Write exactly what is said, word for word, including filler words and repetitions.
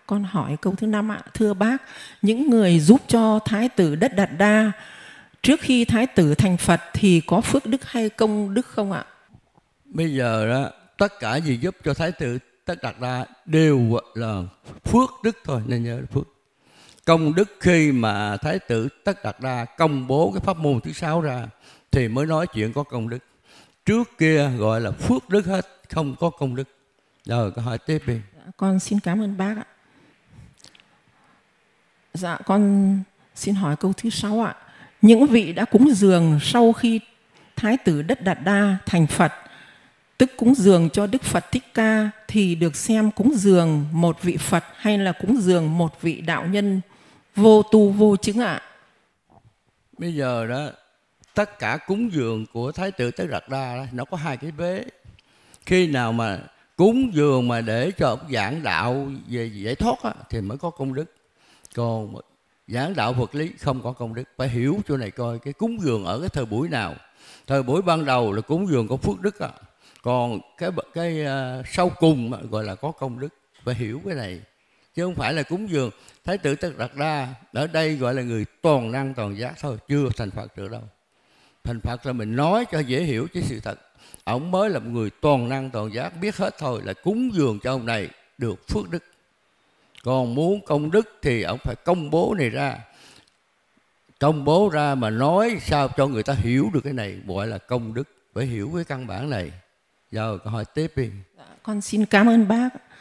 con hỏi câu thứ năm ạ. Thưa bác, những người giúp cho Thái tử Tất Đạt Đa trước khi Thái tử thành Phật thì có phước đức hay công đức không ạ? Bây giờ đó, tất cả gì giúp cho Thái tử Tất Đạt Đa đều là phước đức thôi, nên nhớ là phước. Công đức khi mà Thái tử Tất Đạt Đa công bố cái pháp môn thứ sáu ra thì mới nói chuyện có công đức. Trước kia gọi là phước đức hết, không có công đức. Rồi câu hỏi tiếp đi. Dạ, con xin cảm ơn bác ạ. Dạ, con xin hỏi câu thứ sáu ạ. Những vị đã cúng dường sau khi Thái tử Tất Đạt Đa thành Phật, tức cúng dường cho Đức Phật Thích Ca, thì được xem cúng dường một vị Phật hay là cúng dường một vị đạo nhân vô tu vô chứng ạ? Bây giờ đó, tất cả cúng dường của Thái tử Tất Đạt Đa đó, nó có hai cái vế. Khi nào mà cúng dường mà để cho ông giảng đạo về giải thoát á, thì mới có công đức. Còn giảng đạo vật lý không có công đức. Phải hiểu chỗ này coi cái cúng dường ở cái thời buổi nào. Thời buổi ban đầu là cúng dường có phước đức á. Còn cái cái uh, sau cùng mà gọi là có công đức. Phải hiểu cái này. Chứ không phải là cúng dường Thái tử Tất Đạt Đa ở đây gọi là người toàn năng toàn giác thôi, chưa thành Phật được đâu. Thành Phật là mình nói cho dễ hiểu chứ sự thật. Ông mới là một người toàn năng toàn giác, biết hết thôi, là cúng dường cho ông này được phước đức. Còn muốn công đức thì ông phải công bố này ra. Công bố ra mà nói sao cho người ta hiểu được cái này, gọi là công đức. Phải hiểu cái căn bản này. Giờ câu hỏi tiếp đi. Dạ, con xin cảm ơn bác.